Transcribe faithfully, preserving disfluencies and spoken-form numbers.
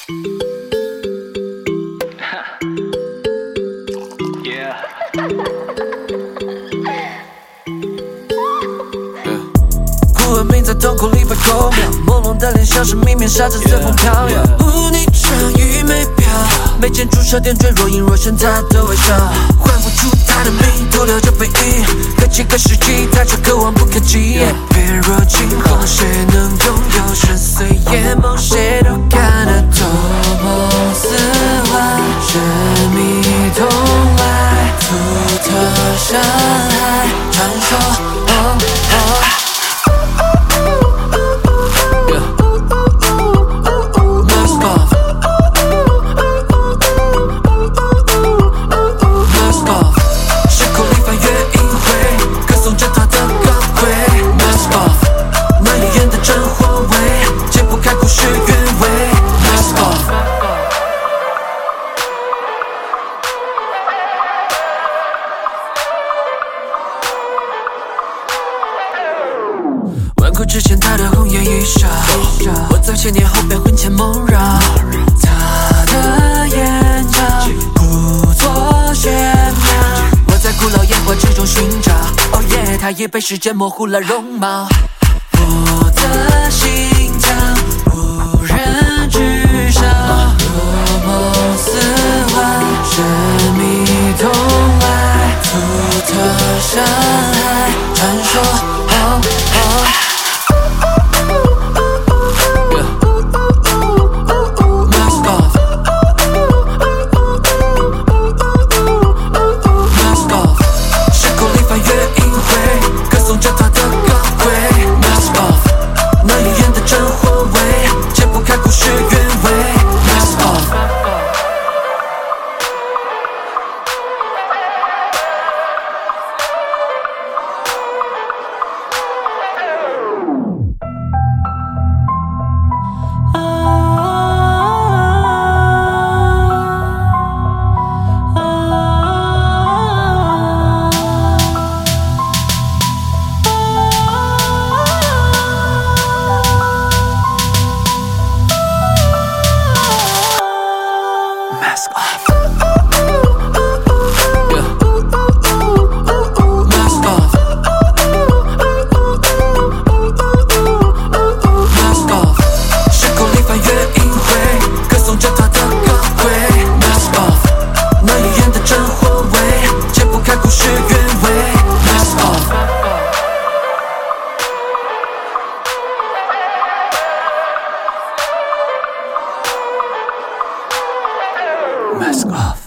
孤文明在瞳孔里被勾描，朦胧的脸像是明面纱，正随风飘摇。雾霓成雨没飘，眉间注射点缀，若隐若现他的微笑，唤不出他的名，徒留着回忆。隔几个世纪，他却渴望不可及。别若惊鸿，谁能拥有深邃眼眸？谁都看得透，梦似幻，神秘痛来，独特山海传说。哦哦万古之前，他的红颜一笑，我在千年后被魂牵梦绕。他的眼角故作炫耀，我在古老烟火之中寻找。哦耶，他已被时间模糊了容貌。我的心跳无人知晓，若梦似幻，神秘痛来，独特山海传说。哦哦Mask off. Mask off. Mask off. 时空里翻越阴晦，歌颂着他的高贵。Mask off. 那语言的真或伪，解不开故事原委。Mask off. Mask off.